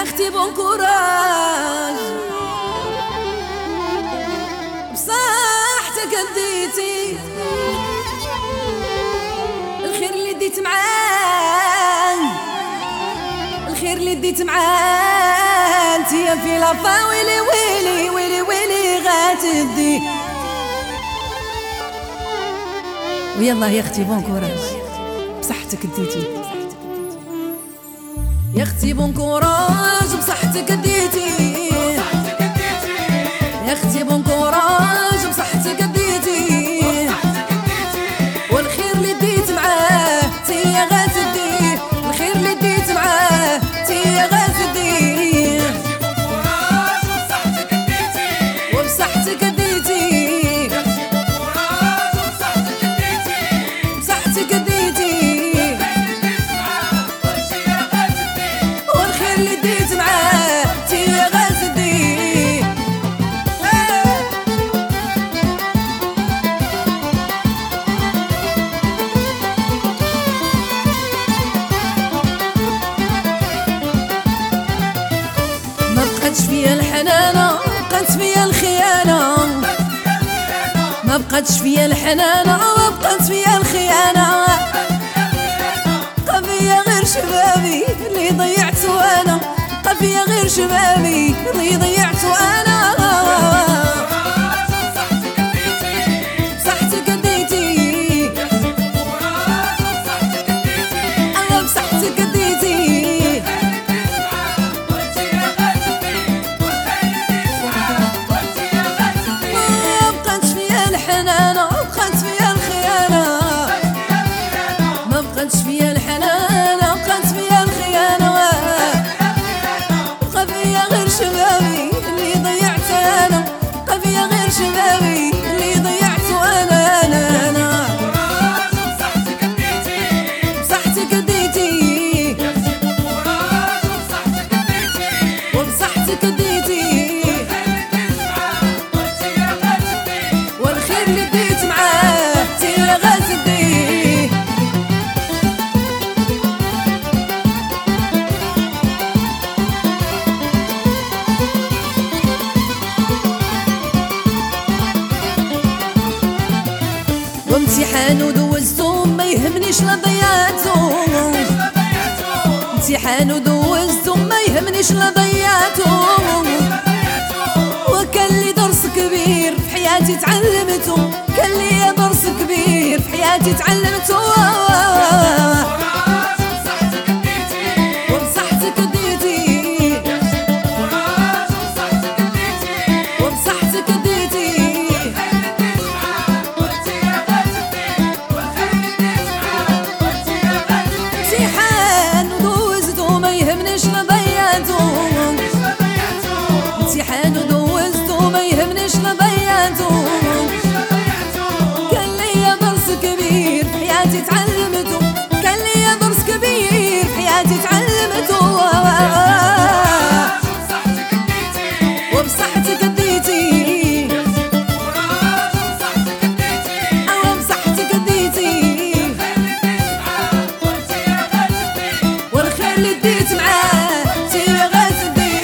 اختي بون كوراج بصحتك اديتي الخير اللي ديت معاه، الخير اللي ديت معاه انتيا في لافا ويلي ويلي ويلي ويلي غاتدي. ويلا يا اختي بون كوراج بصحتك اديتي، يا اختي بون كوراج بصحتك اديتي، يا اختي بون كوراج بصحتك اديتي، والخير اللي ديت معاه تيا غاتدي، الخير اللي ديت معاه تيا غاتدي، وبصحتك اديتي، بصحتك اديتي، والخير اللي ديت معاه تيا غاتدي. فيا الحنانة بقات فيا الخيانة، ما بقاتش فيا الحنانة وبقات فيا الخيانة، بقى فيا غير شبابي اللي ضيعتو انا، بقى فيا غير شبابي اللي ضيعتو انا. بصحتك اديتي، انا بصحتك اديتي، الحنانة بقات فيا الخيانة، ما بقاتش فيا الحنانة بقات فيا الخيانة، بقى فيا غير شبابي اللي ضيعت أنا، بقى فيا غير شبابي اللي ضيعتو أنا. أنا بصحتك اديتي، وبصحتك اديتي، اللي ديت معاه تيا غاتدي. وامتحان ودوزتو ما يهمنيش لا ضيعتو، امتحان ودوزتو ما يهمنيش لا ضيعتو، وكان لي درس كبير في حياتي تعلمتو، كان لي درس كبير في حياتي تعلمتو. وبصحتك اديتي، وبصحتك اديتي، امتحان ودوزتو ما يهمنيش لا ضيعتو، امتحان ودوزتو ما يهمنيش لا ضيعتو، كان ليا درس كبير في حياتي تعلمتو، كان ليا درس كبير في حياتي تعلمتو. وبصحتك اديتي، وبصحتك اديتي، والخير اللي ديت معاه تيا غاتدي.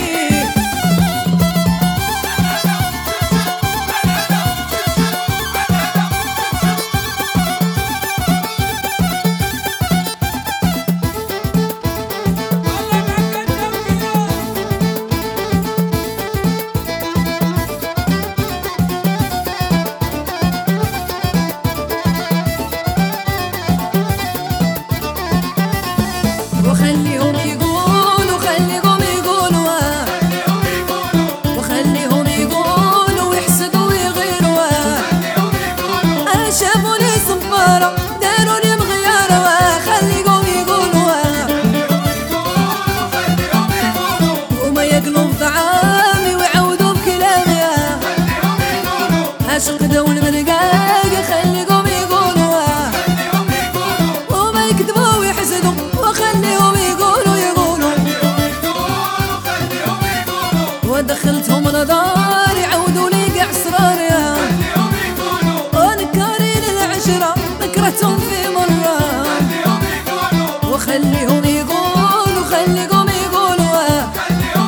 وخليهم يقولوا، خليهم يقولوا، وخليهم يقولوا ويحسدوا ويغيروا، شافوني صفارة داروني مغيارة، خليهم يقولوا وما ياكلوا بطعامي ويعودوا بكلامي، عاشق دول المرقاق خليهم يقولوا وما يكذبوا ويحسدوا، وخليهم يقولوا ودخلتهم لدار يعودوا لي قاع اسراري، ونكارين العشرة ذكرتهم في مرة، وخليهم يقولوا، خليهم يقولوا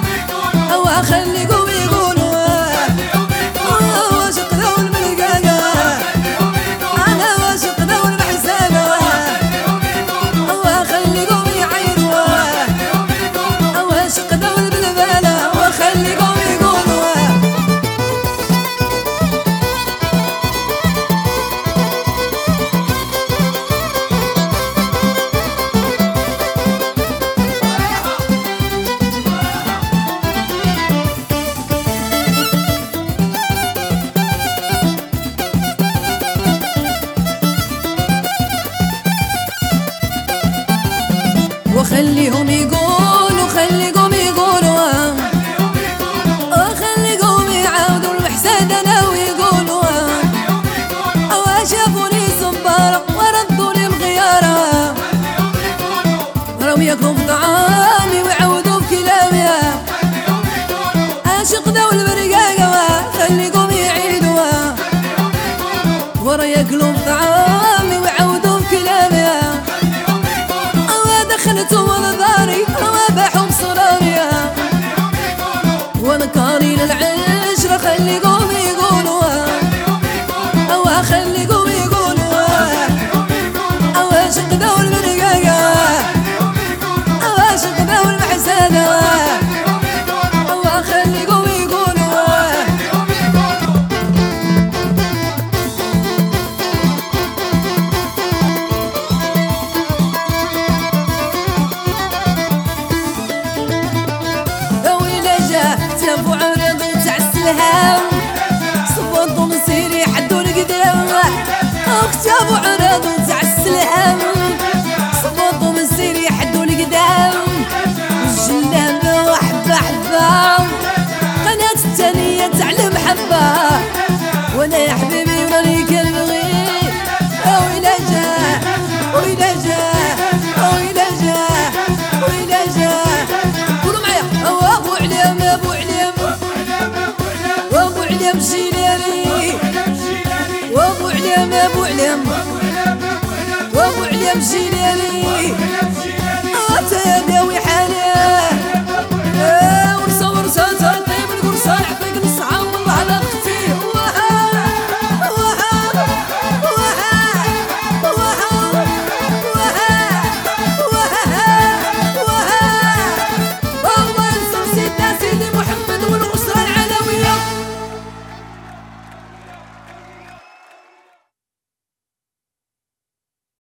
سكتوا وذاري وباحوا بصراري ونكاري للعشرة خليكم يقولوا خليكم يقولوا عاشق ذو المرقاقة عاشق ذو المحسنة خليكم يقولوا ويلا جا تلفوا عرض وتعسلها صبطوا مسيري حدوا القدام اكتبوا عرض وتعسلها صبطوا مسيري حدوا القدام الجلابة وحبة حبة قناة التانية تعلم حبة وانا يا حبيبي وراني كنبغي ويلا جا ويلا جا ويلا جا ويلا جا قولوا معايا ابو عليم ابو عليم وابو عليم جيلاني وابو عليم ابو عليم وابو عليم جيلاني تداوي حالي